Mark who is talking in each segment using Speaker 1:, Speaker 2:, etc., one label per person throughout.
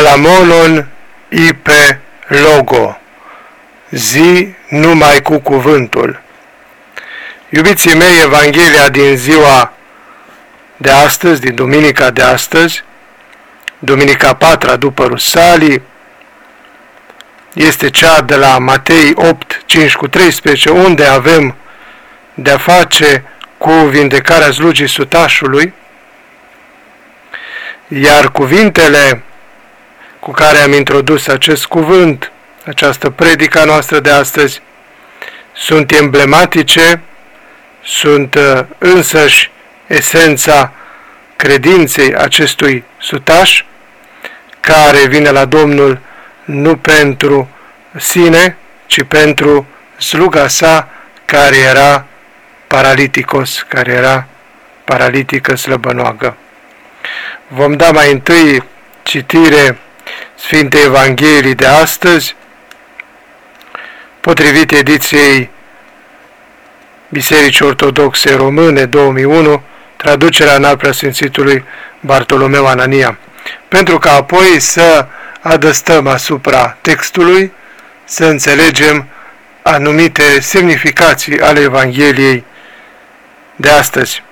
Speaker 1: Palamonon ipe logo, zi numai cu cuvântul. Iubiții mei, Evanghelia din ziua de astăzi, din duminica de astăzi, duminica 4 după Rusalii, este cea de la Matei 8, 5-13, unde avem de-a face cu vindecarea slugii sutașului, iar cuvintele cu care am introdus acest cuvânt, această predică noastră de astăzi, sunt emblematice, sunt însăși esența credinței acestui sutaș, care vine la Domnul nu pentru sine, ci pentru sluga sa care era paraliticos, care era paralitică slăbănoagă. Vom da mai întâi citire Sfintei Evangheliei de astăzi, potrivit ediției Bisericii Ortodoxe Române 2001, traducerea în al Preasfințitului Bartolomeu Anania, pentru că apoi să adăstăm asupra textului, să înțelegem anumite semnificații ale Evangheliei de astăzi.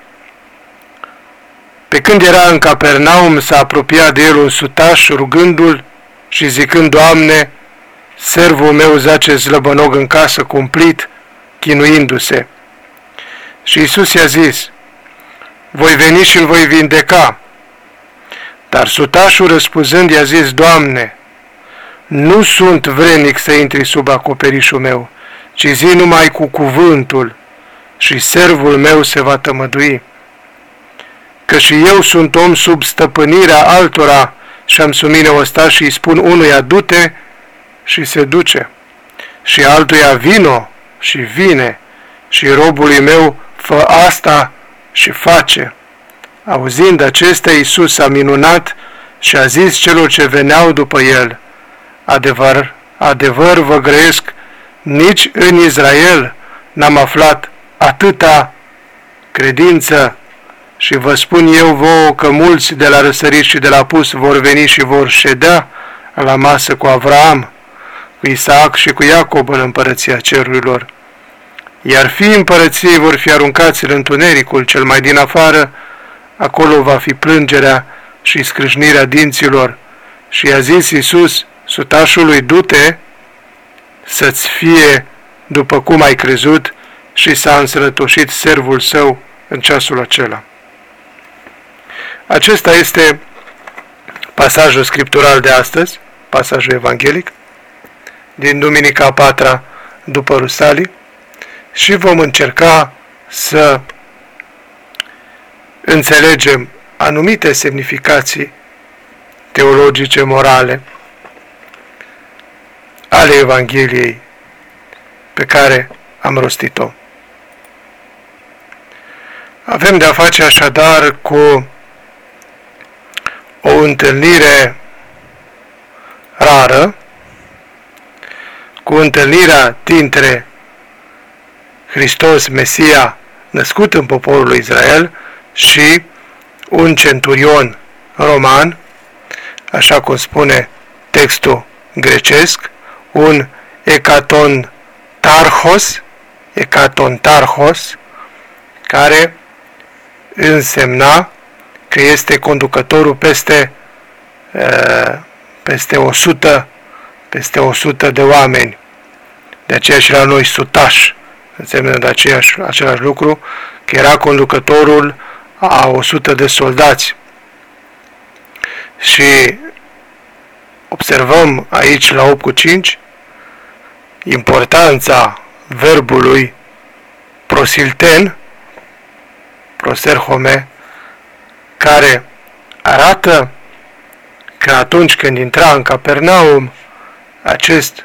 Speaker 1: Pe când era în Capernaum, s-a apropiat de el un sutaș, rugându-l și zicând: Doamne, servul meu zace slăbănog în casă, cumplit, chinuindu-se. Și Iisus i-a zis: voi veni și îl voi vindeca. Dar sutașul răspunzând i-a zis: Doamne, nu sunt vrednic să intri sub acoperișul meu, ci zi numai cu cuvântul și servul meu se va tămădui. Că și eu sunt om sub stăpânirea altora și am sub mine ostași și îi spun unuia: du-te, și se duce, și altuia: vino, și vine, și robului meu: fă asta, și face. Auzind acestea, Iisus a minunat și a zis celor ce veneau după el: adevăr, adevăr vă grăiesc, nici în Israel n-am aflat atâta credință. Și vă spun eu vouă că mulți de la răsărit și de la apus vor veni și vor ședea la masă cu Avraam, cu Isaac și cu Iacob în împărăția cerurilor. Iar fiii împărăției vor fi aruncați în întunericul cel mai din afară, acolo va fi plângerea și scrâșnirea dinților. Și i-a zis Iisus sutașului: du-te, să-ți fie după cum ai crezut, și s-a însănătoșit servul său în ceasul acela. Acesta este pasajul scriptural de astăzi, pasajul evanghelic, din duminica 4 după Rusalii, și vom încerca să înțelegem anumite semnificații teologice, morale, ale Evangheliei pe care am rostit-o. Avem de-a face așadar cu o întâlnire rară, cu întâlnirea dintre Hristos, Mesia, născut în poporul Israel, și un centurion roman, așa cum spune textul grecesc, un ekatontarchos, care însemna că este conducătorul peste 100 de oameni. De aceea și la noi sutaș înseamnă de același lucru, că era conducătorul a 100 de soldați. Și observăm aici la 8:5 importanța verbului prosilten, proserhome, care arată că atunci când intra în Capernaum, acest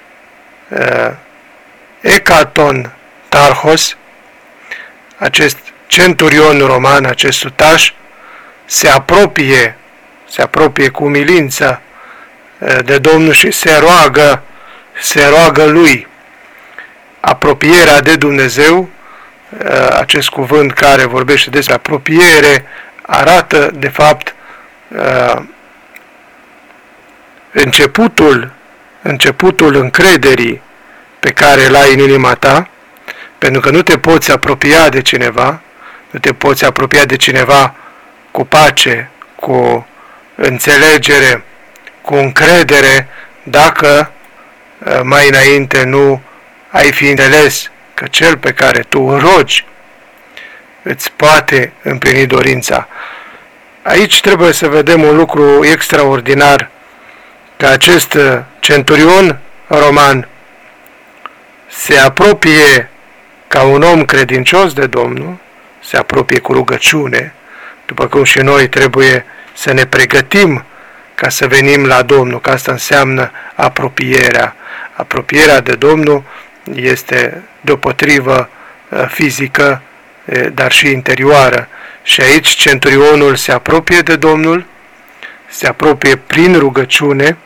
Speaker 1: ekatontarchos, acest centurion roman, acest sutaș, se apropie cu umilință de Domnul și se roagă lui. Apropierea de Dumnezeu, acest cuvânt care vorbește despre apropiere, arată de fapt începutul încrederii pe care îl ai în inima ta, pentru că nu te poți apropia de cineva, nu te poți apropia de cineva cu pace, cu înțelegere, cu încredere, dacă mai înainte nu ai fi înțeles că cel pe care tu îl rogi îți poate împlini dorința. Aici trebuie să vedem un lucru extraordinar, că acest centurion roman se apropie ca un om credincios de Domnul, se apropie cu rugăciune, după cum și noi trebuie să ne pregătim ca să venim la Domnul, că asta înseamnă apropierea. Apropierea de Domnul este deopotrivă fizică, dar și interioară. Și aici centurionul se apropie de Domnul, se apropie prin rugăciune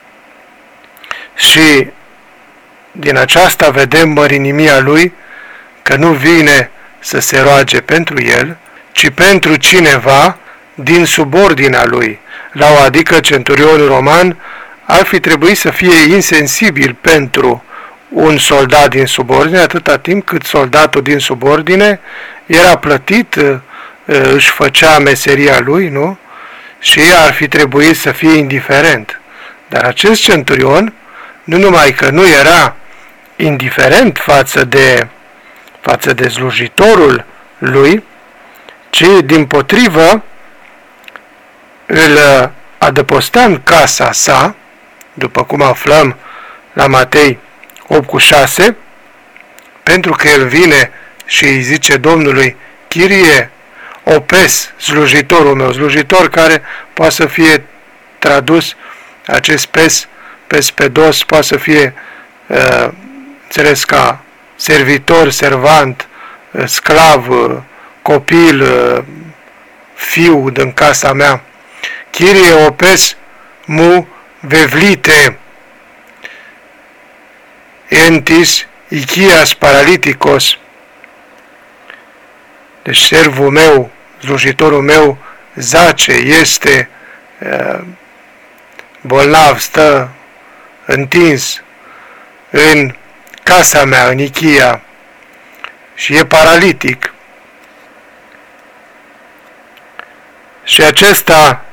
Speaker 1: și din aceasta vedem mărinimia lui, că nu vine să se roage pentru el, ci pentru cineva din subordinea lui. Adică centurionul roman ar fi trebuit să fie insensibil pentru un soldat din subordine, atâta timp cât soldatul din subordine era plătit, își făcea meseria lui, nu? Și ar fi trebuit să fie indiferent. Dar acest centurion, nu numai că nu era indiferent față de slujitorul lui, ci dimpotrivă îl adăpostea în casa sa, după cum aflăm la Matei 8:6, pentru că el vine și îi zice Domnului: Chirie, opes slujitorul meu, slujitor care poate să fie tradus, acest pes pedos, poate să fie înțeles ca servitor, servant, sclav, copil, fiu din casa mea. Chirie opes mu vevlite entis ichias paraliticos. Deci servul meu, slujitorul meu zace, este bolnav, stă întins în casa mea, în Ichia, și e paralitic. Și acesta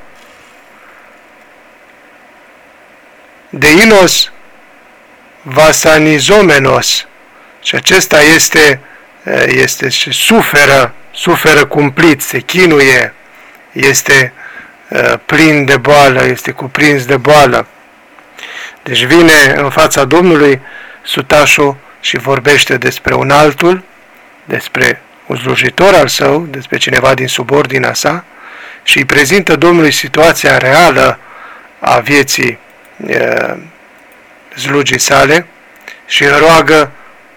Speaker 1: deinos vasanizomenos, și acesta este și suferă cumplit, se chinuie, este plin de boală, este cuprins de boală. Deci vine în fața Domnului sutașul și vorbește despre un altul, despre un slujitor al său, despre cineva din subordinea sa, și îi prezintă Domnului situația reală a vieții slugii sale și îl roagă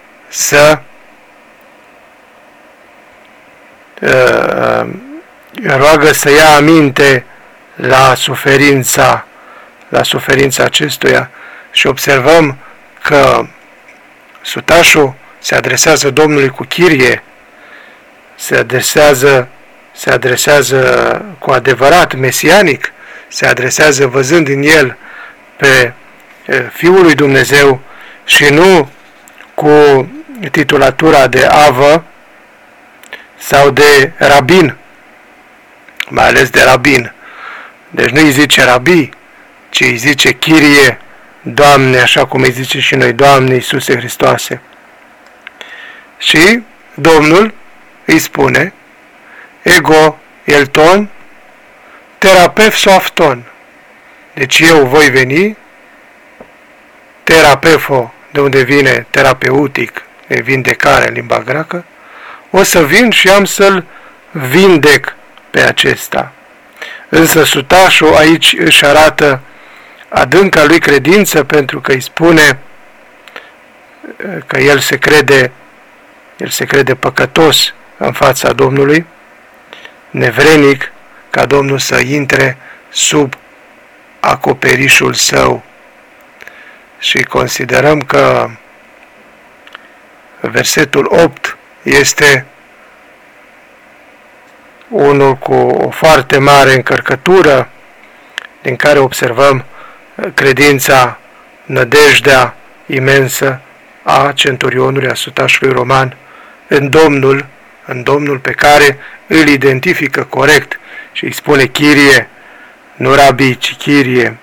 Speaker 1: să ia aminte la suferința acestuia. Și observăm că sutașul se adresează Domnului cu chirie, se adresează cu adevărat mesianic, se adresează văzând în el pe Fiul lui Dumnezeu și nu cu titulatura de avă sau de rabin, mai ales de rabin. Deci nu îi zice rabi, ci îi zice chirie, Doamne, așa cum îi zice și noi, Doamne Iisuse Hristoase. Și Domnul îi spune: ego elton terapeut soafton. Deci eu voi veni, terapefo, de unde vine terapeutic, de vindecare în limba greacă, o să vin și am să-l vindec pe acesta. Însă sutașul aici își arată adânca lui credință, pentru că îi spune că el se crede păcătos în fața Domnului, nevrenic ca Domnul să intre sub acoperișul său. Și considerăm că versetul 8 este unul cu o foarte mare încărcătură, din care observăm credința, nădejdea imensă a centurionului, a sutașului roman în Domnul pe care îl identifică corect și îi spune Chirie, nu Rabi, ci Chirie.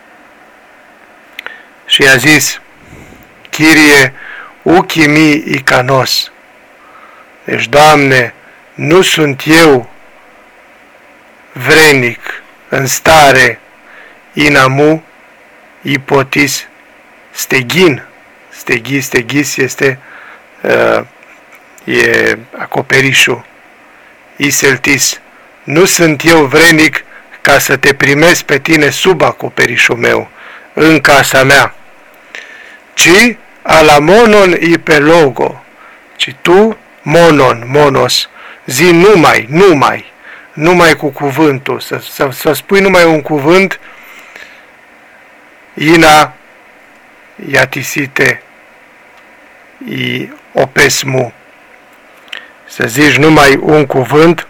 Speaker 1: Și i-a zis, Chirie, uchimi icanos. Deci, Doamne, nu sunt eu vrenic, în stare, inamu, ipotis, steghin. Stegis este e acoperișul, iseltis. Nu sunt eu vrenic ca să te primesc pe tine sub acoperișul meu, în casa mea, ci alamonon ipelogo, ci tu, monos, zi numai cu cuvântul, să spui numai un cuvânt, ina iatisite i opesmu, să zici numai un cuvânt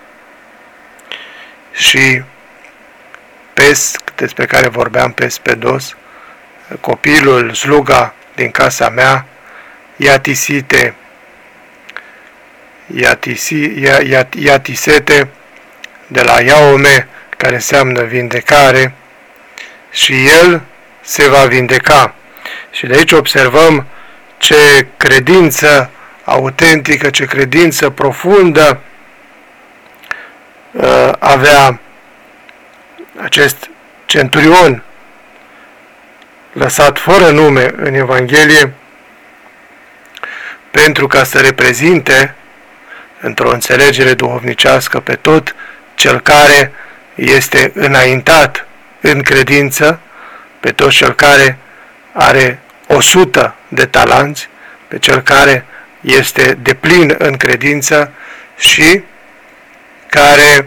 Speaker 1: și pes, despre care vorbeam, pes pedos, copilul, sluga din casa mea, iatisete, de la iaume, care înseamnă vindecare, și el se va vindeca. Și de aici observăm ce credință autentică, ce credință profundă avea acest centurion lăsat fără nume în Evanghelie, pentru ca să reprezinte într-o înțelegere duhovnicească pe tot cel care este înaintat în credință, pe tot cel care are 100 de talanți, pe cel care este deplin în credință și care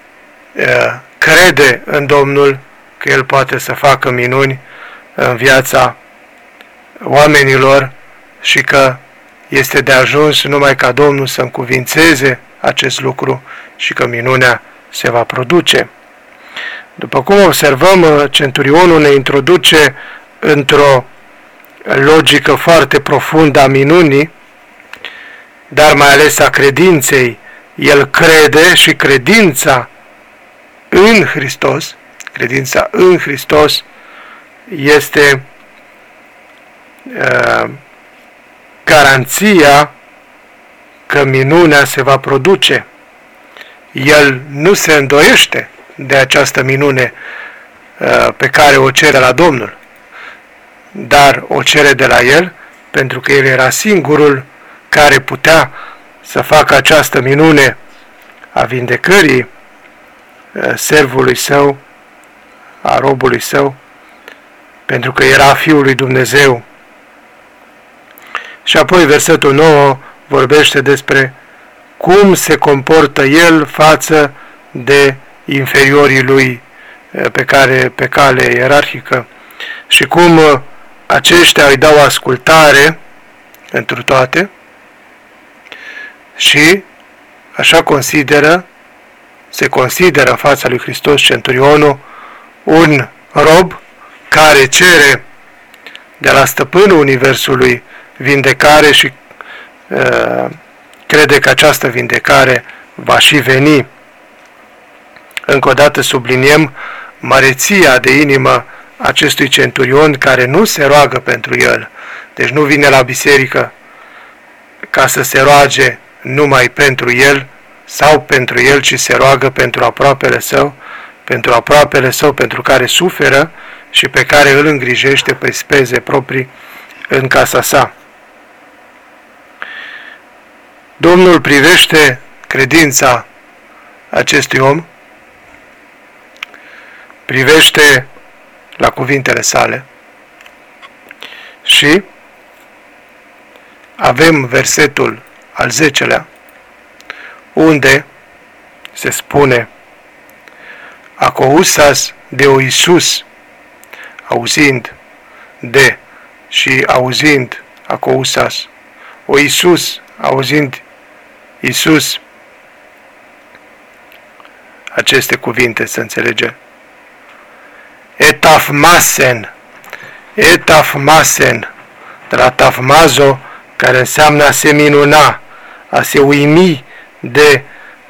Speaker 1: crede în Domnul că El poate să facă minuni în viața oamenilor și că este de ajuns numai ca Domnul să încuvințeze acest lucru și că minunea se va produce. După cum observăm, centurionul ne introduce într-o logică foarte profundă a minunii, dar mai ales a credinței. El crede și credința în Hristos este garanția că minunea se va produce. El nu se îndoiește de această minune pe care o cere la Domnul, dar o cere de la El pentru că El era singurul care putea să facă această minune a vindecării servului său, a robului său, pentru că era Fiul lui Dumnezeu. Și apoi versetul 9 vorbește despre cum se comportă el față de inferiorii lui pe cale ierarhică și cum aceștia îi dau ascultare întru toate și așa se consideră în fața lui Hristos centurionul un rob care cere de la stăpânul universului vindecare și crede că această vindecare va și veni. Încă o dată subliniem măreția de inimă acestui centurion care nu se roagă pentru el. Deci nu vine la biserică ca să se roage numai pentru el sau pentru el, ci se roagă pentru aproapele său, pentru care suferă și pe care îl îngrijește pe speze proprii în casa sa. Domnul privește credința acestui om, privește la cuvintele sale și avem versetul al 10-lea, unde se spune acousas de o Iisus, auzind de și auzind acousas, o Iisus, auzind Iisus aceste cuvinte, să înțelege. etafmasen, de la tafmazo, care înseamnă a se minuna, a se uimi de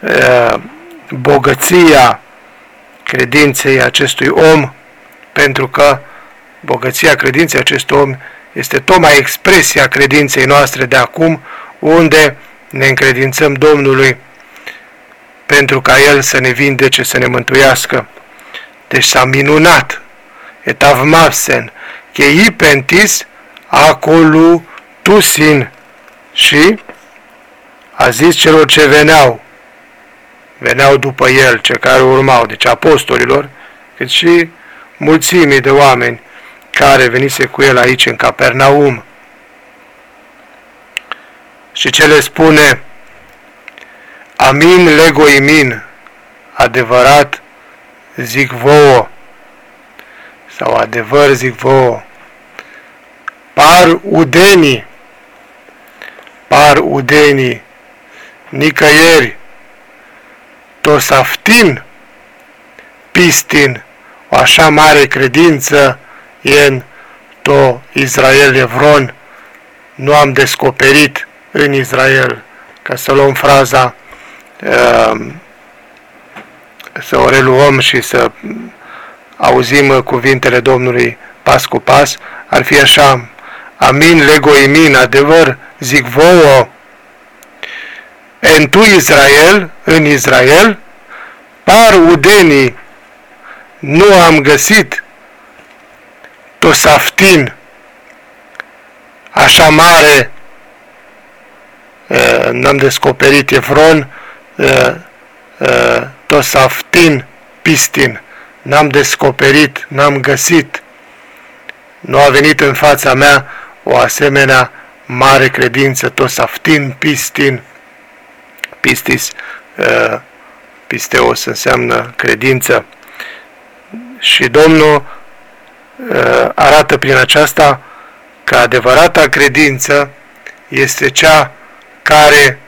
Speaker 1: bogăția credinței acestui om, pentru că bogăția credinței acestui om este tocmai expresia credinței noastre de acum, unde ne încredințăm Domnului pentru ca El să ne vindece, să ne mântuiască. Deci s-a minunat, etavmapsen, chei pentis acolo tusin, și a zis celor ce veneau după El, cei care urmau, deci apostolilor, cât și mulțimii de oameni care venise cu El aici în Capernaum. Și ce le spune? Amin legoimin, adevărat zic vouă, sau adevăr zic vouă, par udenii, nicăieri, tosaftin, pistin, o așa mare credință în to Israel Evron, nu am descoperit în Israel, ca să luăm fraza, să o reluăm și să auzim cuvintele Domnului pas cu pas, ar fi așa: amin legoimin, adevăr zic vouă, en tu Israel, în Israel, par udenii, nu am găsit tosaftin, așa mare, n-am descoperit Evron, tosaftin, pistin, n-am descoperit, n-am găsit, nu a venit în fața mea o asemenea mare credință, tosaftin, pistin, pistis, pisteos înseamnă credință. Și Domnul arată prin aceasta că adevărata credință este cea care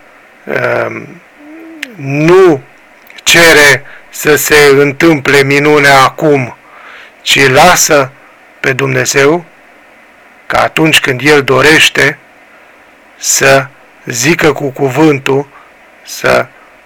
Speaker 1: nu cere să se întâmple minunea acum, ci lasă pe Dumnezeu că atunci când El dorește să zică cu cuvântul, să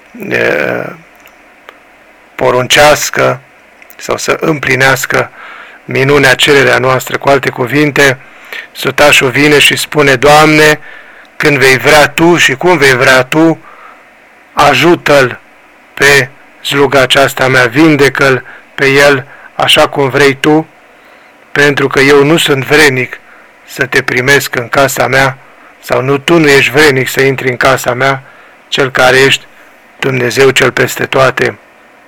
Speaker 1: poruncească sau să împlinească minunea, cererea noastră. Cu alte cuvinte, sutașul vine și spune: Doamne, când vei vrea Tu și cum vei vrea Tu, ajută-l pe sluga aceasta mea, vindecă-l pe el așa cum vrei Tu, pentru că eu nu sunt vrenic să Te primesc în casa mea, sau Tu nu ești vrenic să intri în casa mea, Cel care ești Dumnezeu cel peste toate.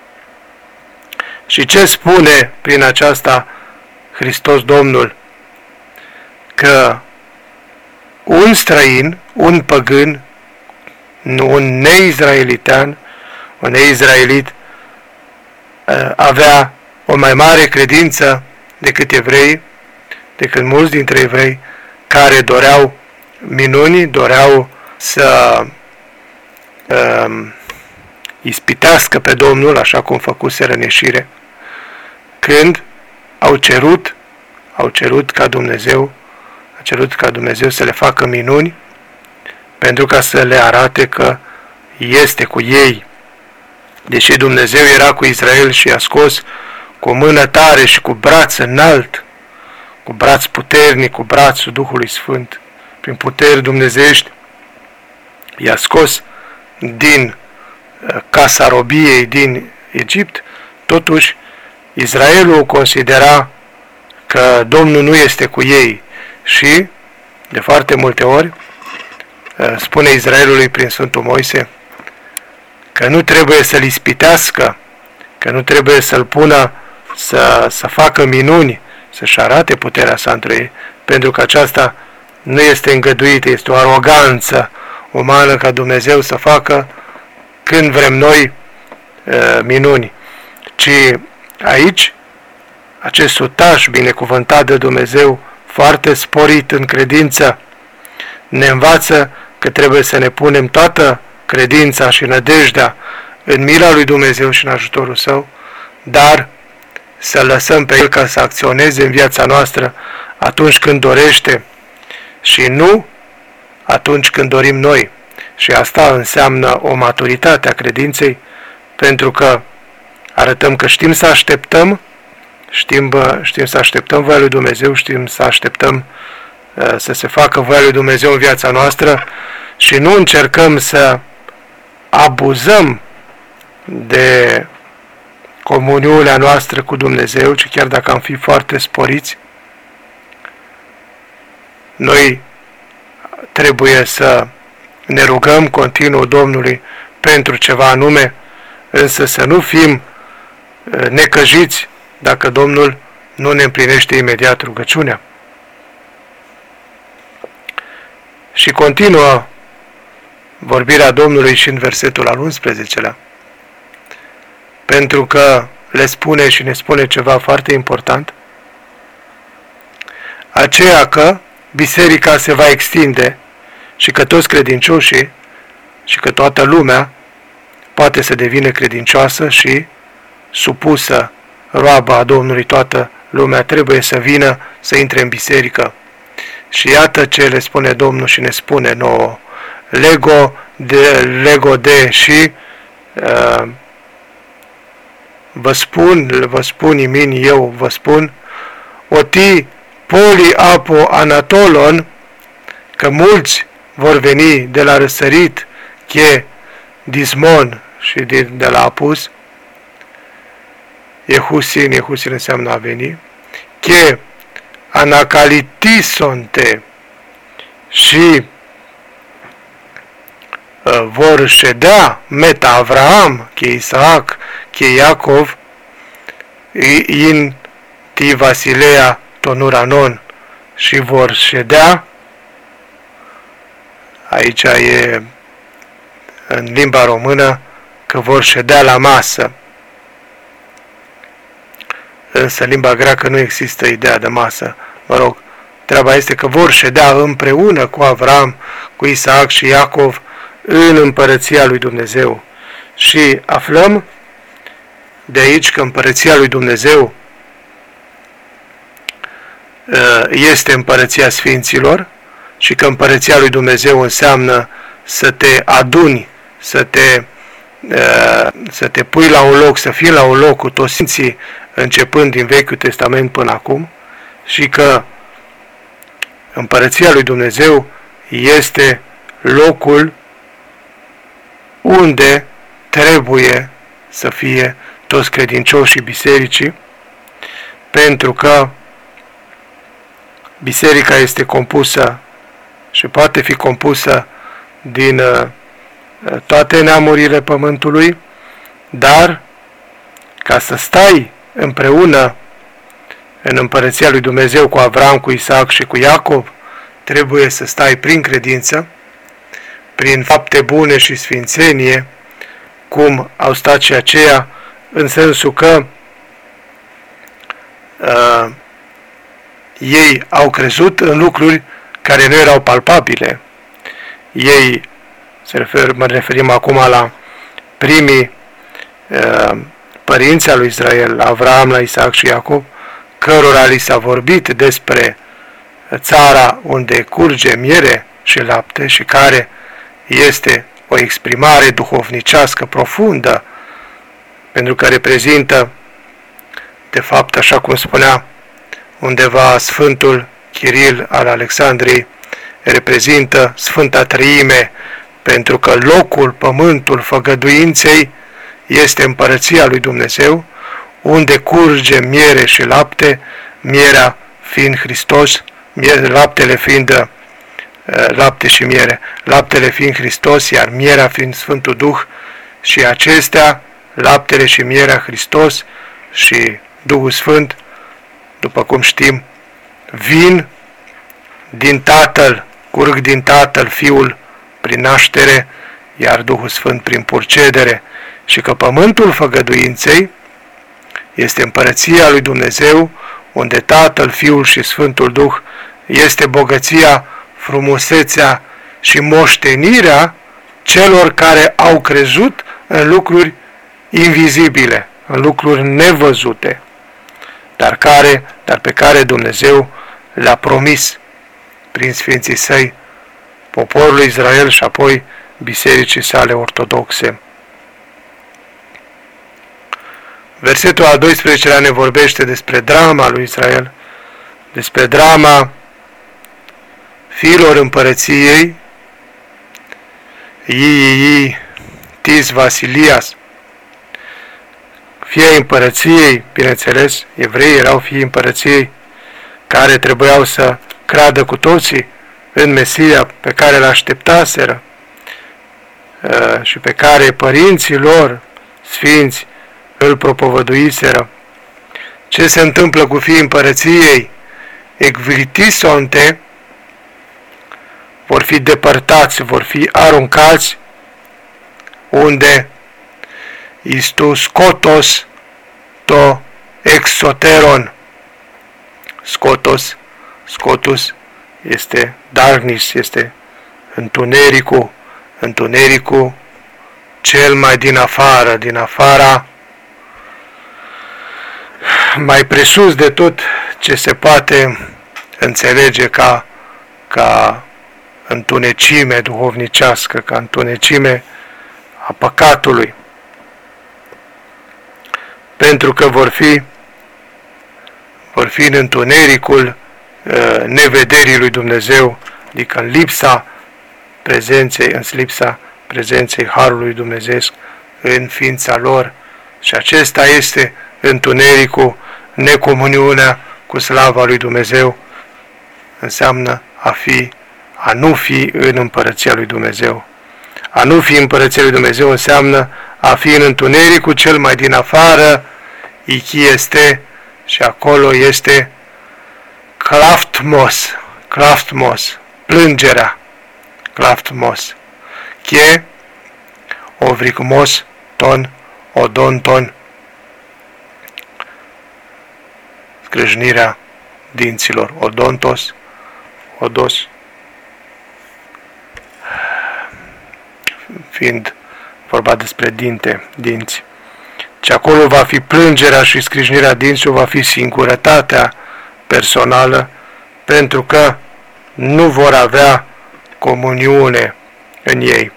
Speaker 1: Și ce spune prin aceasta Hristos Domnul? Că un străin, un păgân, un neizraelitean, un neizraelit, avea o mai mare credință decât evrei, decât mulți dintre evrei care doreau minuni, doreau să ispitească pe Domnul, așa cum făcuseră în ieșire, când au cerut ca Dumnezeu, să le facă minuni, pentru ca să le arate că este cu ei. Deși Dumnezeu era cu Israel și i-a scos cu o mână tare și cu braț înalt, cu braț puternic, cu brațul Duhului Sfânt, prin puteri dumnezeiești, i-a scos din casa robiei din Egipt, totuși Israelul considera că Domnul nu este cu ei și, de foarte multe ori, spune Israelului prin Sfântul Moise că nu trebuie să-l ispitească, că nu trebuie să-l pună să facă minuni, să-și arate puterea sa între ei, pentru că aceasta nu este îngăduită, este o aroganță umană ca Dumnezeu să facă când vrem noi minuni, ci aici acest sutaș binecuvântat de Dumnezeu, foarte sporit în credință, ne învață că trebuie să ne punem toată credința și nădejdea în mila lui Dumnezeu și în ajutorul Său, dar să lăsăm pe El ca să acționeze în viața noastră atunci când dorește și nu atunci când dorim noi. Și asta înseamnă o maturitate a credinței, pentru că arătăm că știm să așteptăm, știm să așteptăm voia lui Dumnezeu, știm să așteptăm să se facă voia lui Dumnezeu în viața noastră și nu încercăm să abuzăm de comuniunea noastră cu Dumnezeu, ci chiar dacă am fi foarte sporiți, noi trebuie să ne rugăm continuu Domnului pentru ceva anume, însă să nu fim necăjiți dacă Domnul nu ne împlinește imediat rugăciunea. Și continuă vorbirea Domnului și în versetul al 11-lea, pentru că le spune și ne spune ceva foarte important, aceea că biserica se va extinde și că toți credincioșii și că toată lumea poate să devină credincioasă și supusă roabă a Domnului, toată lumea trebuie să vină să intre în biserică. Și iată ce le spune Domnul și ne spune nouă, lego de și vă spun imin, eu vă spun, oti poli apo anatolon, că mulți vor veni de la răsărit, che dismon și de la apus, Iehusin înseamnă a veni, che anacalitisonte și vor ședea meta Avraam, che Isaac, che Iacov, in ti Vasilea tonuranon, și vor ședea, aici e în limba română că vor ședea la masă, însă în limba greacă nu există ideea de masă. Mă rog, treaba este că vor ședea împreună cu Avram, cu Isaac și Iacov în împărăția lui Dumnezeu. Și aflăm de aici că împărăția lui Dumnezeu este împărăția Sfinților și că împărăția lui Dumnezeu înseamnă să te aduni, să te pui la un loc, să fii la un loc cu toți sfinții, începând din Vechiul Testament până acum, și că împărăția lui Dumnezeu este locul unde trebuie să fie toți credincioșii bisericii, pentru că biserica este compusă și poate fi compusă din toate neamurile pământului, dar ca să stai împreună în împărăția lui Dumnezeu cu Avram, cu Isaac și cu Iacov, trebuie să stai prin credință, prin fapte bune și sfințenie, cum au stat și aceia, în sensul că ei au crezut în lucruri care nu erau palpabile. Ei, mă referim acum la primii părinții lui Israel, la Avram, la Isaac și Iacov, cărora li s-a vorbit despre țara unde curge miere și lapte și care este o exprimare duhovnicească profundă, pentru că reprezintă, de fapt, așa cum spunea undeva Sfântul Chiril al Alexandriei, reprezintă Sfânta Treime, pentru că locul, pământul făgăduinței este împărăția lui Dumnezeu, unde curge miere și lapte, mierea fiind Hristos, laptele fiind lapte și miere, laptele fiind Hristos, iar mierea fiind Sfântul Duh, și acestea, laptele și mierea Hristos și Duhul Sfânt, după cum știm, vin din Tatăl, curg din Tatăl, Fiul prin naștere, iar Duhul Sfânt prin purcedere, și că pământul făgăduinței este împărăția lui Dumnezeu, unde Tatăl, Fiul și Sfântul Duh este bogăția, frumusețea și moștenirea celor care au crezut în lucruri invizibile, în lucruri nevăzute. dar pe care Dumnezeu le-a promis prin Sfinții Săi, poporului Israel și apoi bisericii sale ortodoxe. Versetul al 12-lea ne vorbește despre drama lui Israel, despre drama fiilor împărăției, Tis Vasilias, fii împărăției, bineînțeles, evreii erau fiii împărăției care trebuiau să creadă cu toții în Mesia pe care îl așteptaseră și pe care părinții lor sfinți îl propovăduiseră. Ce se întâmplă cu fiii împărăției? Ecvitisonte, vor fi depărtați, vor fi aruncați unde istus scotos to exoteron. Scotus este darkness, este întunericul cel mai din afara, mai presus de tot ce se poate înțelege ca întunecime duhovnicească, ca întunecime a păcatului. Pentru că vor fi în întunericul nevederii lui Dumnezeu, adică în lipsa prezenței Harului Dumnezeu în ființa lor. Și acesta este întunericul, necomuniunea cu slava lui Dumnezeu, înseamnă a nu fi în împărăția lui Dumnezeu. A nu fi în împărăția lui Dumnezeu înseamnă a fi în întunericul cel mai din afară, ichi este, și acolo este claftmos, plângerea, claftmos, che ovricmos ton, odonton, scrâșnirea dinților, odos, fiind vorba despre dinți. Și acolo va fi plângerea și scrâșnirea dinților, va fi singurătatea personală, pentru că nu vor avea comuniune în ei.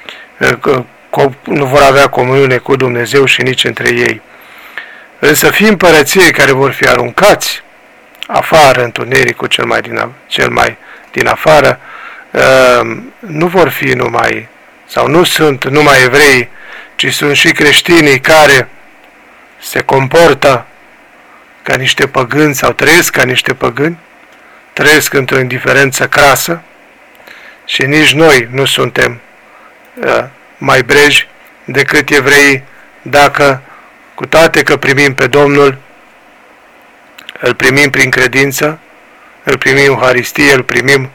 Speaker 1: Nu vor avea comuniune cu Dumnezeu și nici între ei. Însă fiii împărăției care vor fi aruncați afară, întunericul cel mai din afară, nu vor fi numai, sau nu sunt numai evrei, ci sunt și creștinii care se comportă ca niște păgâni sau trăiesc ca niște păgâni, trăiesc într-o indiferență crasă și nici noi nu suntem mai breji decât evreii, dacă, cu toate că primim pe Domnul, îl primim prin credință, îl primim în Euharistie, îl primim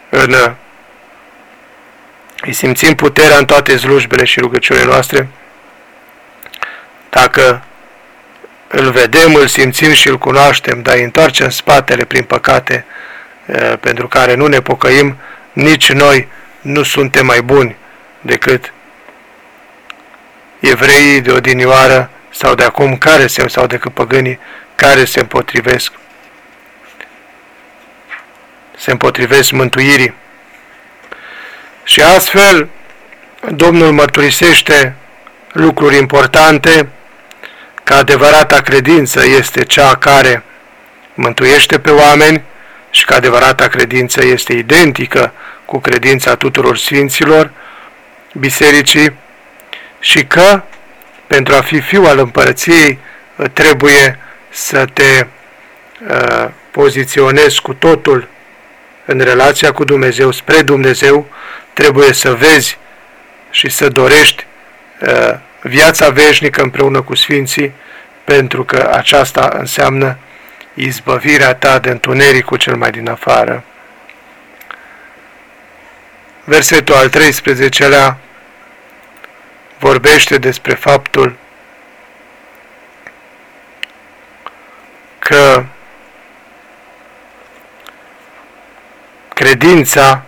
Speaker 1: îi simțim puterea în toate slujbele și rugăciunile noastre, dacă îl vedem, îl simțim și îl cunoaștem, dar îi întoarcem spatele prin păcate pentru care nu ne pocăim, nici noi nu suntem mai buni decât evreii de odinioară sau de acum sau decât păgânii care se împotrivesc mântuirii. Și astfel Domnul mărturisește lucruri importante, că adevărata credință este cea care mântuiește pe oameni și că adevărata credință este identică cu credința tuturor sfinților bisericii și că pentru a fi fiu al împărăției trebuie să te poziționezi cu totul în relația cu Dumnezeu, spre Dumnezeu, trebuie să vezi și să dorești viața veșnică împreună cu sfinții, pentru că aceasta înseamnă izbăvirea ta de întunericul cel mai din afară. Versetul al 13-lea vorbește despre faptul că credința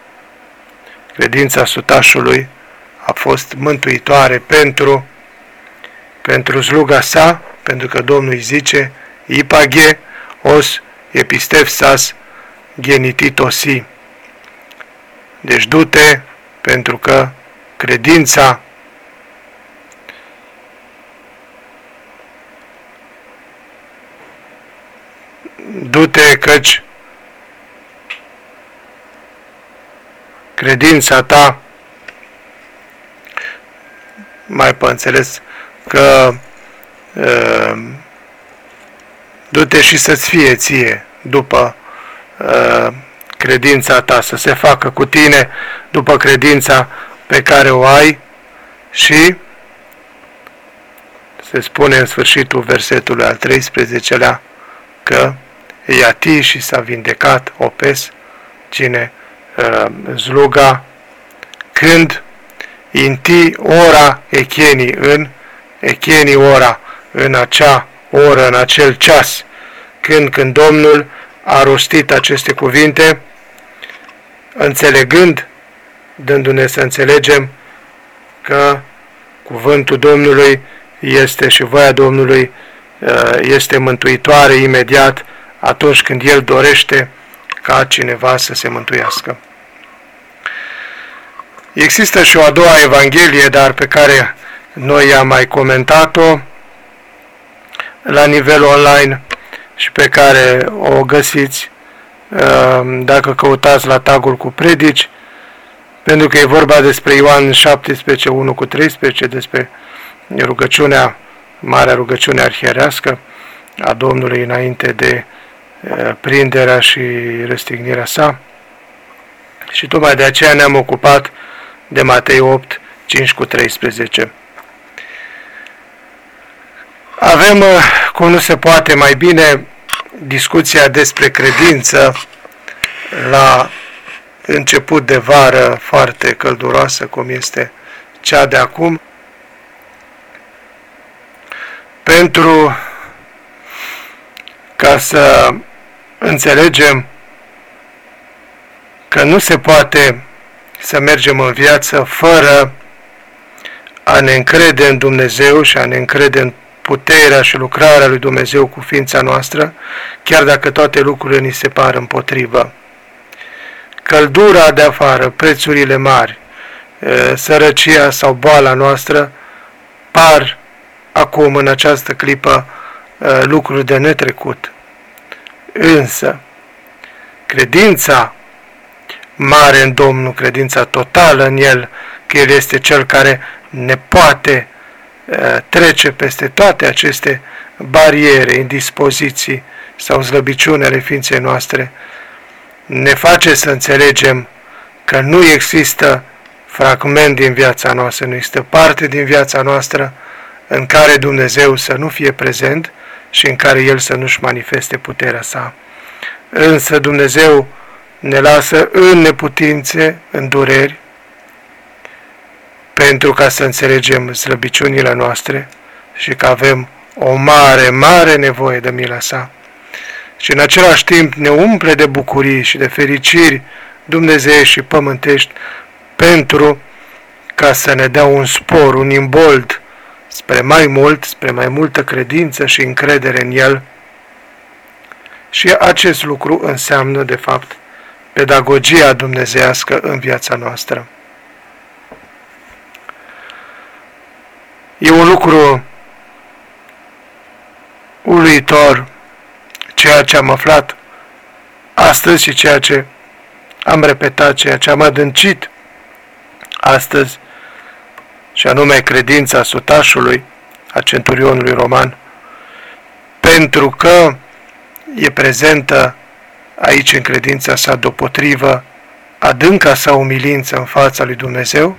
Speaker 1: sutașului a fost mântuitoare pentru sluga sa, pentru că Domnul îi zice, ipage os epistefsas genititosi. Deci du-te, pentru că credința du-te, căci credința ta, mai pe înțeles că du-te și să-ți fie ție după credința ta, să se facă cu tine după credința pe care o ai. Și se spune în sfârșitul versetului al 13-lea că iati și s-a vindecat opes cine zluga când inti ora echeni ora, în acea oră, în acel ceas, când Domnul a rostit aceste cuvinte, înțelegând, dându-ne să înțelegem că cuvântul Domnului este și voia Domnului este mântuitoare imediat atunci când El dorește ca cineva să se mântuiască. Există și o a doua Evanghelie, dar pe care noi am mai comentat-o la nivel online și pe care o găsiți dacă căutați la tagul cu predici, pentru că e vorba despre Ioan 17, 1-13, despre rugăciunea, marea rugăciune arhierească a Domnului înainte de prinderea și răstignirea sa. Și tocmai de aceea ne-am ocupat de Matei 8, 5-13. Avem, cum nu se poate mai bine, discuția despre credință la început de vară foarte călduroasă, cum este cea de acum, pentru ca să înțelegem că nu se poate să mergem în viață fără a ne încrede în Dumnezeu și a ne încrede în puterea și lucrarea lui Dumnezeu cu ființa noastră, chiar dacă toate lucrurile ni se par împotrivă. Căldura de afară, prețurile mari, sărăcia sau boala noastră par acum, în această clipă, lucruri de netrecut. Însă, credința mare în Domnul, credința totală în El, că El este Cel care ne poate trece peste toate aceste bariere, indispoziții sau slăbiciuni ale ființei noastre, ne face să înțelegem că nu există fragment din viața noastră, nu există parte din viața noastră în care Dumnezeu să nu fie prezent și în care El să nu-și manifeste puterea sa. Însă Dumnezeu ne lasă în neputințe, în dureri, pentru ca să înțelegem slăbiciunile noastre și că avem o mare, mare nevoie de mila sa. Și în același timp ne umple de bucurii și de fericiri dumnezeiești și pământești, pentru ca să ne dea un spor, un imbold spre mai mult, spre mai multă credință și încredere în El. Și acest lucru înseamnă, de fapt, pedagogia dumnezeiască în viața noastră. E un lucru uluitor ceea ce am aflat astăzi și ceea ce am repetat, ceea ce am adâncit astăzi, și anume credința sutașului, a centurionului roman, pentru că e prezentă aici în credința sa deopotrivă adânca sa umilință în fața lui Dumnezeu,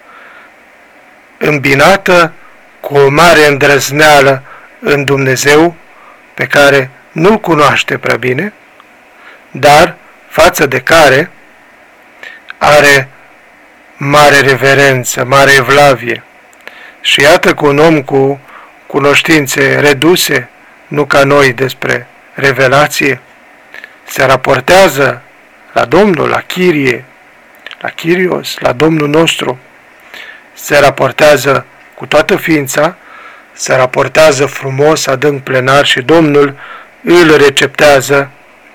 Speaker 1: îmbinată cu o mare îndrăzneală în Dumnezeu pe care nu-L cunoaște prea bine, dar față de care are mare reverență, mare evlavie. Și iată că un om cu cunoștințe reduse, nu ca noi despre revelație, se raportează la Domnul, la Chirie, la Kyrios, la Domnul nostru, se raportează cu toată ființa, se raportează frumos, adânc plenar și Domnul îl receptează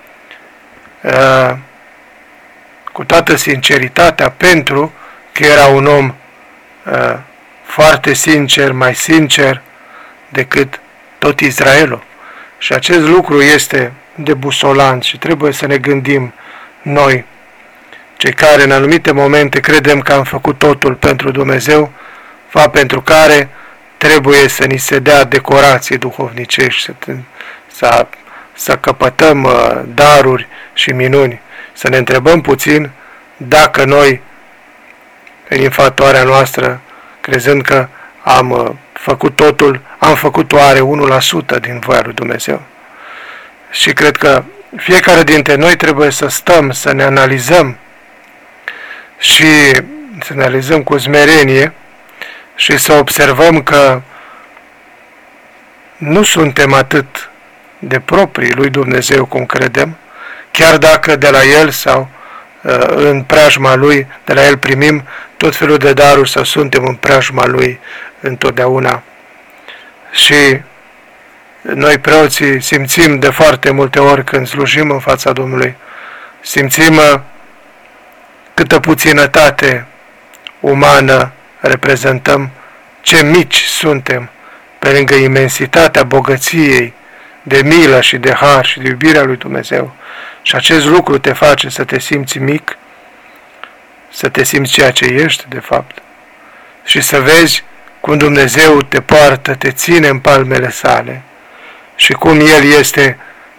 Speaker 1: cu toată sinceritatea, pentru că era un om foarte sincer, mai sincer decât tot Israelul. Și acest lucru este debusolant și trebuie să ne gândim noi, cei care în anumite momente credem că am făcut totul pentru Dumnezeu, fapt pentru care trebuie să ni se dea decorații duhovnicești, să căpătăm daruri și minuni, să ne întrebăm puțin dacă noi, în infatuarea noastră, crezând că am făcut totul, am făcut oare 1% din voia lui Dumnezeu. Și cred că fiecare dintre noi trebuie să stăm, să ne analizăm și să ne analizăm cu smerenie și să observăm că nu suntem atât de proprii lui Dumnezeu cum credem, chiar dacă de la El sau în preajma Lui, de la El primim tot felul de daruri sau suntem în preajma Lui întotdeauna. Și noi preoții simțim de foarte multe ori când slujim în fața Domnului, simțim câtă puținătate umană reprezentăm, ce mici suntem pe lângă imensitatea bogăției de milă și de har și de iubirea lui Dumnezeu. Și acest lucru te face să te simți mic, să te simți ceea ce ești, de fapt, și să vezi cum Dumnezeu te poartă, te ține în palmele sale și cum El este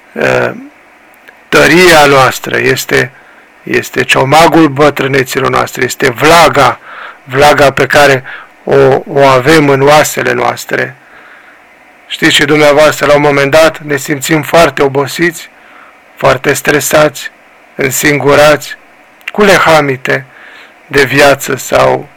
Speaker 1: tăria noastră, este ciomagul bătrâneților noastre, este vlaga pe care o avem în oasele noastre. Știți și dumneavoastră, la un moment dat ne simțim foarte obosiți, foarte stresați, însingurați, cu lehamite de viață sau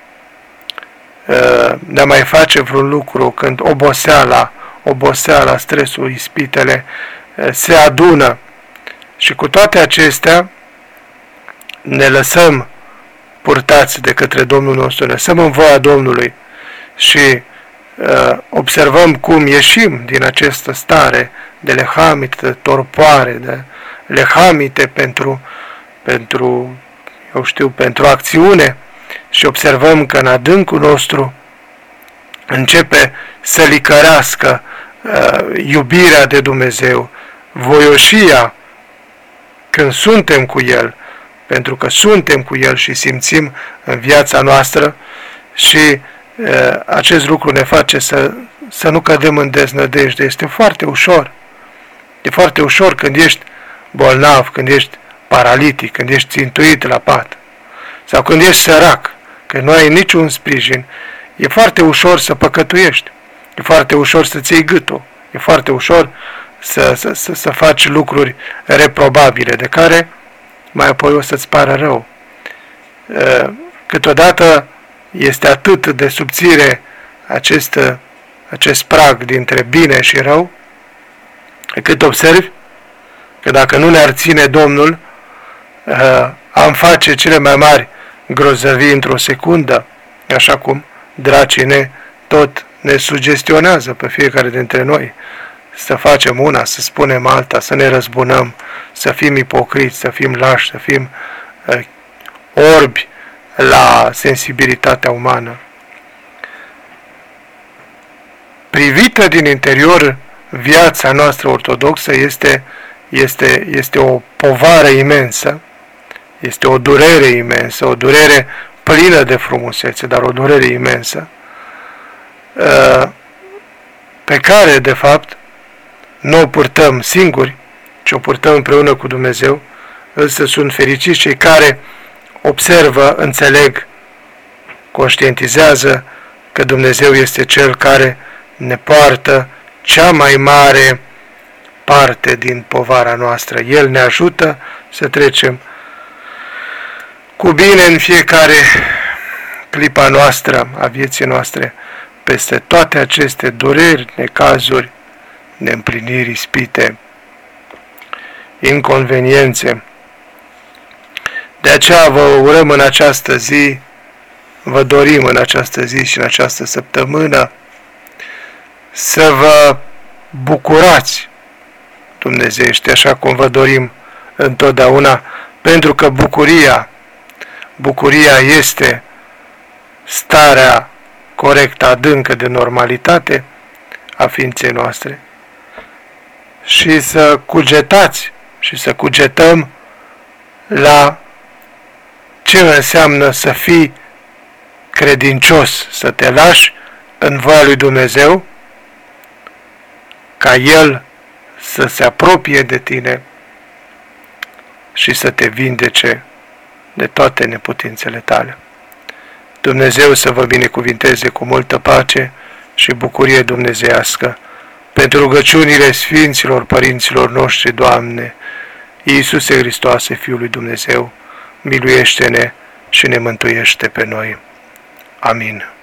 Speaker 1: ne mai face vreun lucru când oboseala, stresul, ispitele se adună. Și cu toate acestea ne lăsăm purtați de către Domnul nostru, ne lăsăm în voia Domnului și observăm cum ieșim din această stare de lehamite, de torpoare, de lehamite pentru acțiune și observăm că în adâncul nostru începe să licărească iubirea de Dumnezeu, voioșia când suntem cu El, pentru că suntem cu El și simțim în viața noastră și acest lucru ne face să nu cădem în deznădejde. Este foarte ușor. E foarte ușor când ești bolnav, când ești paralitic, când ești țintuit la pat sau când ești sărac, când nu ai niciun sprijin. E foarte ușor să păcătuiești. E foarte ușor să-ți iei gâtul. E foarte ușor să faci lucruri reprobabile, de care mai apoi o să-ți pară rău. Câteodată este atât de subțire acest prag dintre bine și rău, cât observi că dacă nu ne-ar ține Domnul, am face cele mai mari grozăvii într-o secundă, așa cum dracii tot ne sugestionează pe fiecare dintre noi să facem una, să spunem alta, să ne răzbunăm, să fim ipocriți, să fim lași, să fim orbi la sensibilitatea umană. Privită din interior, viața noastră ortodoxă este o povară imensă, este o durere imensă, o durere plină de frumusețe, dar o durere imensă, pe care, de fapt, nu o purtăm singuri, ci o purtăm împreună cu Dumnezeu, însă sunt fericiți cei care observă, înțeleg, conștientizează că Dumnezeu este Cel care ne poartă cea mai mare parte din povara noastră. El ne ajută să trecem cu bine în fiecare clipa noastră a vieții noastre peste toate aceste dureri, necazuri, neîmpliniri, ispite, inconveniențe. De aceea vă urăm în această zi, vă dorim în această zi și în această săptămână să vă bucurați dumnezeiește, așa cum vă dorim întotdeauna, pentru că bucuria este starea corectă, adâncă de normalitate a ființei noastre. Și să cugetați și să cugetăm la ce înseamnă să fii credincios, să te lași în voia lui Dumnezeu, ca El să se apropie de tine și să te vindece de toate neputințele tale. Dumnezeu să vă binecuvinteze cu multă pace și bucurie dumnezeiască pentru rugăciunile Sfinților Părinților noștri, Doamne, Iisuse Hristoase, Fiul lui Dumnezeu, miluiește-ne și ne mântuiește pe noi. Amin.